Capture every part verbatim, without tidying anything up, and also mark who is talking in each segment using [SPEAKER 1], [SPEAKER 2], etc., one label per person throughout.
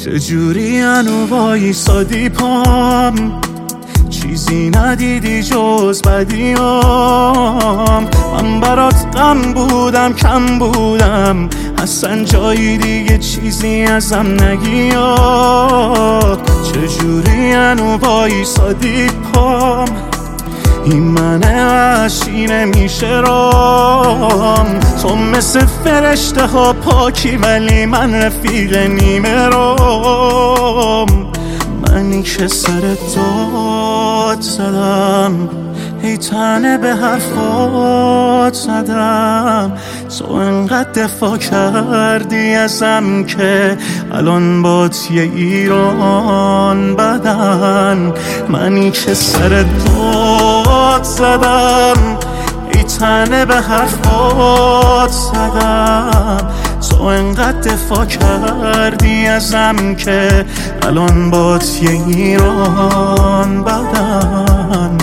[SPEAKER 1] چجوری هنو وایسادی پام، چیزی ندیدی جز بدیام. من برات غم بودم کم بودم، اصلا جایی دیگه چیزی ازم نگیا. چجوری هنو وایسادی پام، این من وحشی نمیشه رام. تو مثل فرشته ها پاکی ولی من رفیق نیمه رام. منی که سر داد زدم، ای تنه به حرفات زدم. تو انقدر دفاع کردی ازم که الان بات یه ایران بدن. منی که سر داد زدم، ای تنه به حرفات زدم. تو انقدر دفاع کردی ازم که الان بات یه ایران بدن.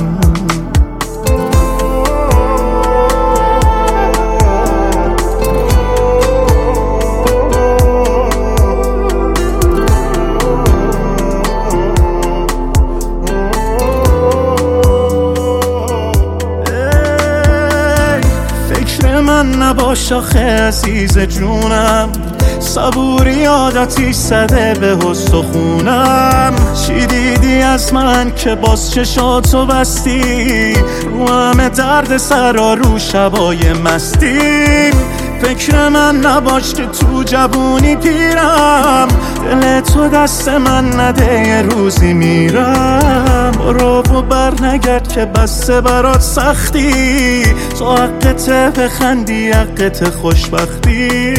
[SPEAKER 1] من نباش آخه عزیز جونم، صبوری عادتی زده به استخونم. چی دیدی از من که باز چشاتو بستی، رو همه درد سرا رو شبای مستیم. فکر من نباش که تو جوونی پیرم، دل تو دست من نده یه روزی میرم. برو و بر نگرد که بسته برات سختی، تو حقته بخندی حقت خوشبختی.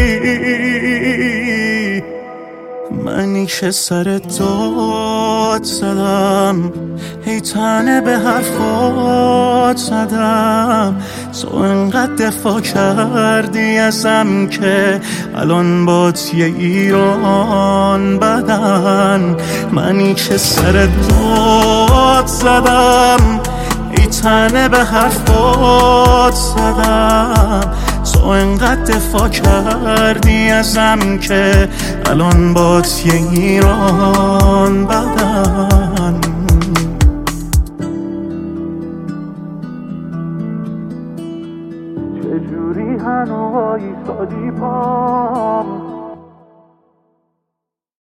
[SPEAKER 1] منی که سر داد زدم، ای تنه به حرفات زدم. تو انقدر دفاع کردی ازم که الان بات یه ایران بدن. منی که سر داد زدم، ای تنه به حرفات زدم. تو انقدر دفاع کردی ازم که الان بات یه ایران بدن.